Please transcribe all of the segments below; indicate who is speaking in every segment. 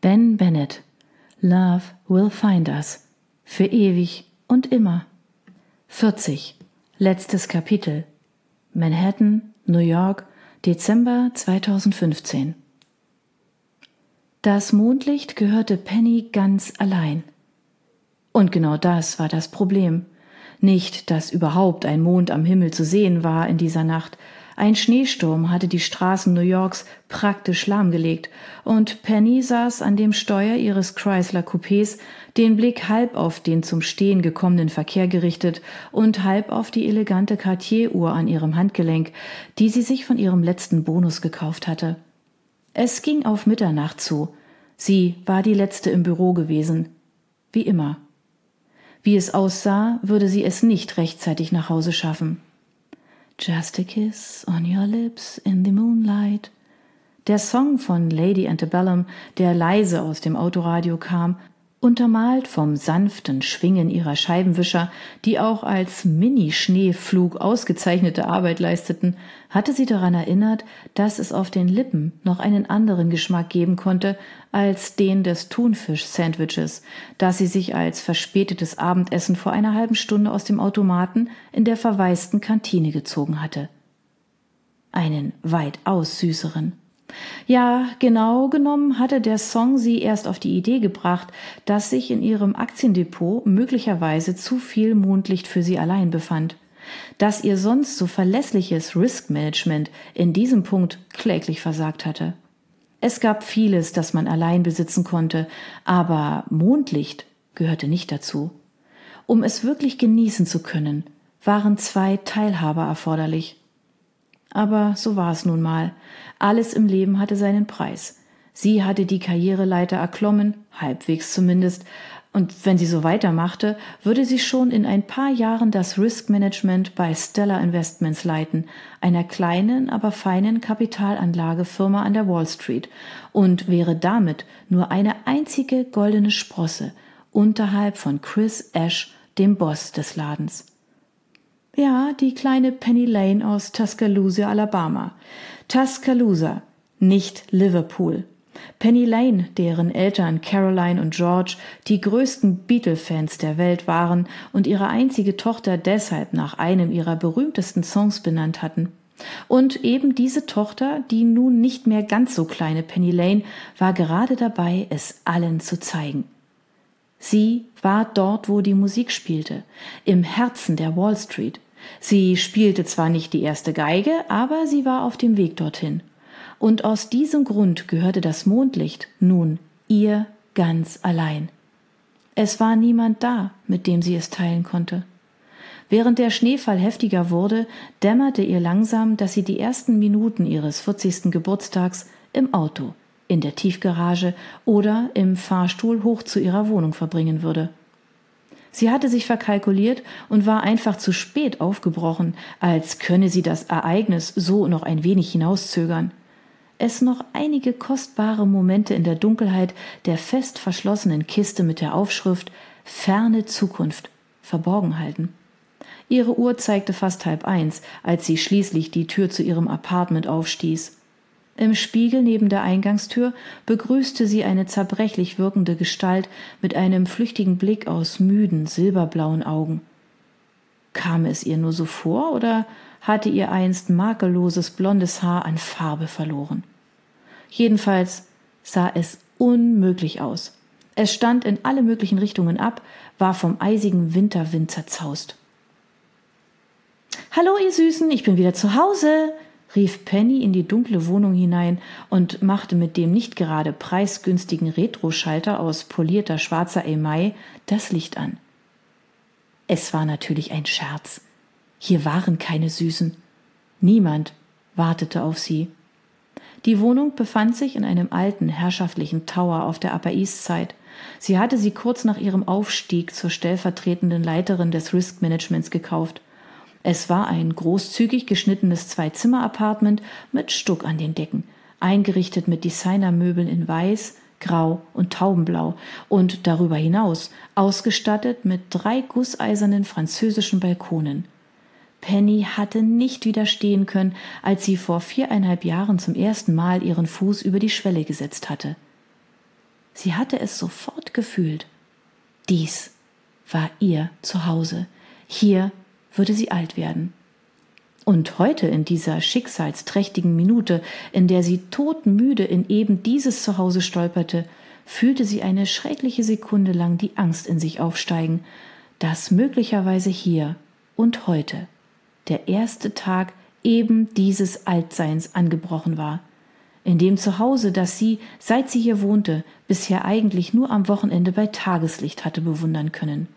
Speaker 1: Ben Bennett. Love will find us. Für ewig und immer. 40. Letztes Kapitel. Manhattan, New York, Dezember 2015. Das Mondlicht gehörte Penny ganz allein. Und genau das war das Problem. Nicht, dass überhaupt ein Mond am Himmel zu sehen war in dieser Nacht. Ein Schneesturm hatte die Straßen New Yorks praktisch lahmgelegt und Penny saß an dem Steuer ihres Chrysler Coupés, den Blick halb auf den zum Stehen gekommenen Verkehr gerichtet und halb auf die elegante Cartier-Uhr an ihrem Handgelenk, die sie sich von ihrem letzten Bonus gekauft hatte. Es ging auf Mitternacht zu. Sie war die Letzte im Büro gewesen. Wie immer. Wie es aussah, würde sie es nicht rechtzeitig nach Hause schaffen. Just a kiss on your lips in the moonlight. Der Song von Lady Antebellum, der leise aus dem Autoradio kam, untermalt vom sanften Schwingen ihrer Scheibenwischer, die auch als Mini-Schneeflug ausgezeichnete Arbeit leisteten, hatte sie daran erinnert, dass es auf den Lippen noch einen anderen Geschmack geben konnte als den des Thunfisch-Sandwiches, das sie sich als verspätetes Abendessen vor einer halben Stunde aus dem Automaten in der verwaisten Kantine gezogen hatte. Einen weitaus süßeren. Ja, genau genommen hatte der Song sie erst auf die Idee gebracht, dass sich in ihrem Aktiendepot möglicherweise zu viel Mondlicht für sie allein befand, dass ihr sonst so verlässliches Risk-Management in diesem Punkt kläglich versagt hatte. Es gab vieles, das man allein besitzen konnte, aber Mondlicht gehörte nicht dazu. Um es wirklich genießen zu können, waren 2 Teilhaber erforderlich. Aber so war es nun mal. Alles im Leben hatte seinen Preis. Sie hatte die Karriereleiter erklommen, halbwegs zumindest, und wenn sie so weitermachte, würde sie schon in ein paar Jahren das Risk Management bei Stellar Investments leiten, einer kleinen, aber feinen Kapitalanlagefirma an der Wall Street, und wäre damit nur eine einzige goldene Sprosse unterhalb von Chris Ash, dem Boss des Ladens. Ja, die kleine Penny Lane aus Tuscaloosa, Alabama. Tuscaloosa, nicht Liverpool. Penny Lane, deren Eltern Caroline und George die größten Beatle-Fans der Welt waren und ihre einzige Tochter deshalb nach einem ihrer berühmtesten Songs benannt hatten. Und eben diese Tochter, die nun nicht mehr ganz so kleine Penny Lane, war gerade dabei, es allen zu zeigen. Sie war dort, wo die Musik spielte, im Herzen der Wall Street. Sie spielte zwar nicht die erste Geige, aber sie war auf dem Weg dorthin. Und aus diesem Grund gehörte das Mondlicht nun ihr ganz allein. Es war niemand da, mit dem sie es teilen konnte. Während der Schneefall heftiger wurde, dämmerte ihr langsam, dass sie die ersten Minuten ihres 40. Geburtstags im Auto, in der Tiefgarage oder im Fahrstuhl hoch zu ihrer Wohnung verbringen würde. Sie hatte sich verkalkuliert und war einfach zu spät aufgebrochen, als könne sie das Ereignis so noch ein wenig hinauszögern. Es noch einige kostbare Momente in der Dunkelheit der fest verschlossenen Kiste mit der Aufschrift »Ferne Zukunft« verborgen halten. Ihre Uhr zeigte fast 12:30, als sie schließlich die Tür zu ihrem Apartment aufstieß. Im Spiegel neben der Eingangstür begrüßte sie eine zerbrechlich wirkende Gestalt mit einem flüchtigen Blick aus müden, silberblauen Augen. Kam es ihr nur so vor oder hatte ihr einst makelloses blondes Haar an Farbe verloren? Jedenfalls sah es unmöglich aus. Es stand in alle möglichen Richtungen ab, war vom eisigen Winterwind zerzaust. »Hallo, ihr Süßen, ich bin wieder zu Hause«, rief Penny in die dunkle Wohnung hinein und machte mit dem nicht gerade preisgünstigen Retro-Schalter aus polierter schwarzer Emaille das Licht an. Es war natürlich ein Scherz. Hier waren keine Süßen. Niemand wartete auf sie. Die Wohnung befand sich in einem alten, herrschaftlichen Tower auf der Upper East Side. Sie hatte sie kurz nach ihrem Aufstieg zur stellvertretenden Leiterin des Risk Managements gekauft. Es war ein großzügig geschnittenes 2-Zimmer-Apartment mit Stuck an den Decken, eingerichtet mit Designermöbeln in Weiß, Grau und Taubenblau und darüber hinaus ausgestattet mit 3 gusseisernen französischen Balkonen. Penny hatte nicht widerstehen können, als sie vor 4,5 Jahren zum ersten Mal ihren Fuß über die Schwelle gesetzt hatte. Sie hatte es sofort gefühlt. Dies war ihr Zuhause. Hier würde sie alt werden. Und heute, in dieser schicksalsträchtigen Minute, in der sie todmüde in eben dieses Zuhause stolperte, fühlte sie eine schreckliche Sekunde lang die Angst in sich aufsteigen, dass möglicherweise hier und heute der erste Tag eben dieses Altseins angebrochen war. In dem Zuhause, das sie, seit sie hier wohnte, bisher eigentlich nur am Wochenende bei Tageslicht hatte bewundern können.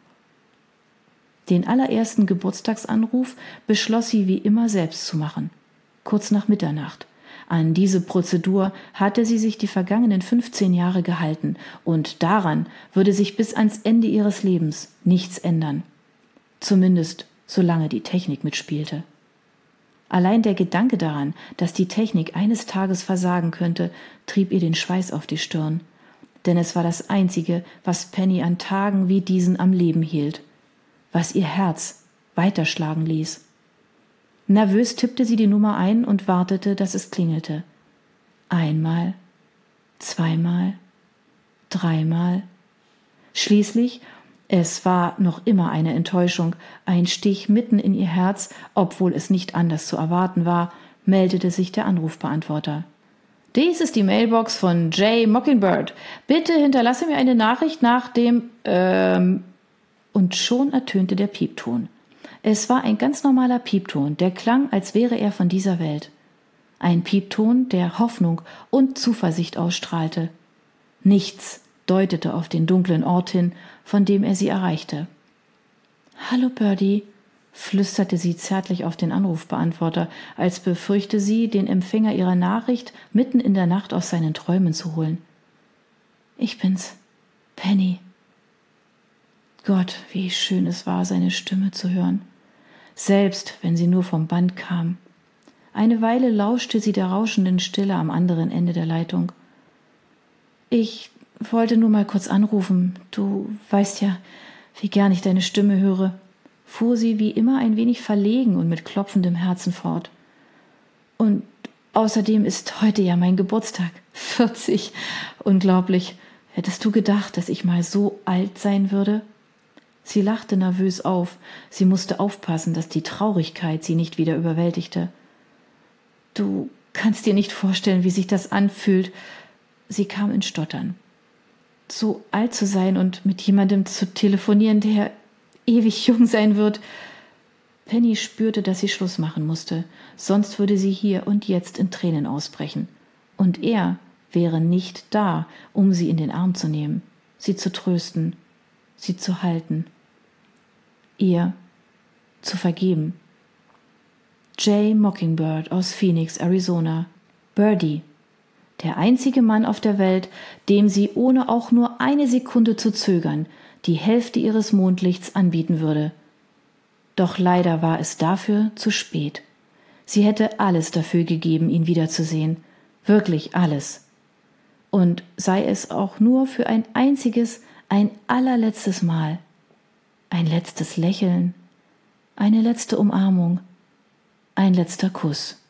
Speaker 1: Den allerersten Geburtstagsanruf beschloss sie wie immer selbst zu machen, kurz nach Mitternacht. An diese Prozedur hatte sie sich die vergangenen 15 Jahre gehalten, und daran würde sich bis ans Ende ihres Lebens nichts ändern. Zumindest solange die Technik mitspielte. Allein der Gedanke daran, dass die Technik eines Tages versagen könnte, trieb ihr den Schweiß auf die Stirn. Denn es war das Einzige, was Penny an Tagen wie diesen am Leben hielt, was ihr Herz weiterschlagen ließ. Nervös tippte sie die Nummer ein und wartete, dass es klingelte. Einmal, zweimal, dreimal. Schließlich, es war noch immer eine Enttäuschung, ein Stich mitten in ihr Herz, obwohl es nicht anders zu erwarten war, meldete sich der Anrufbeantworter. Dies ist die Mailbox von J. Mockingbird. Bitte hinterlasse mir eine Nachricht nach dem, Und schon ertönte der Piepton. Es war ein ganz normaler Piepton, der klang, als wäre er von dieser Welt. Ein Piepton, der Hoffnung und Zuversicht ausstrahlte. Nichts deutete auf den dunklen Ort hin, von dem er sie erreichte. »Hallo, Birdie«, flüsterte sie zärtlich auf den Anrufbeantworter, als befürchte sie, den Empfänger ihrer Nachricht mitten in der Nacht aus seinen Träumen zu holen. »Ich bin's, Penny.« Gott, wie schön es war, seine Stimme zu hören, selbst wenn sie nur vom Band kam. Eine Weile lauschte sie der rauschenden Stille am anderen Ende der Leitung. »Ich wollte nur mal kurz anrufen. Du weißt ja, wie gern ich deine Stimme höre«, fuhr sie wie immer ein wenig verlegen und mit klopfendem Herzen fort. »Und außerdem ist heute ja mein Geburtstag. 40. Unglaublich. Hättest du gedacht, dass ich mal so alt sein würde?« Sie lachte nervös auf. Sie musste aufpassen, dass die Traurigkeit sie nicht wieder überwältigte. »Du kannst dir nicht vorstellen, wie sich das anfühlt.« Sie kam ins Stottern. »So alt zu sein und mit jemandem zu telefonieren, der ewig jung sein wird.« Penny spürte, dass sie Schluss machen musste, sonst würde sie hier und jetzt in Tränen ausbrechen. Und er wäre nicht da, um sie in den Arm zu nehmen, sie zu trösten, sie zu halten, ihr zu vergeben. J. Mockingbird aus Phoenix, Arizona. Birdie, der einzige Mann auf der Welt, dem sie ohne auch nur eine Sekunde zu zögern die Hälfte ihres Mondlichts anbieten würde. Doch leider war es dafür zu spät. Sie hätte alles dafür gegeben, ihn wiederzusehen, wirklich alles. Und sei es auch nur für ein einziges, ein allerletztes Mal. Ein letztes Lächeln, eine letzte Umarmung, ein letzter Kuss.